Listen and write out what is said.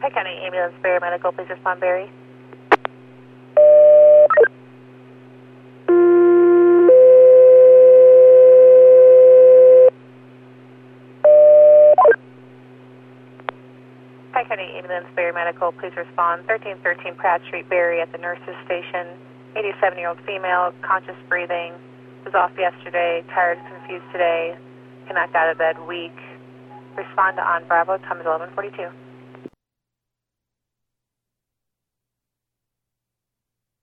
Pike County Ambulance, Barry Medical, please respond, Barry. Pike County Ambulance, Barry Medical, please respond. 1313 Pratt Street, Barry, at the nurse's station. 87-year-old female, conscious breathing, was off yesterday, tired, confused today, cannot get out of bed, weak. Respond to on Bravo, time is 11:42.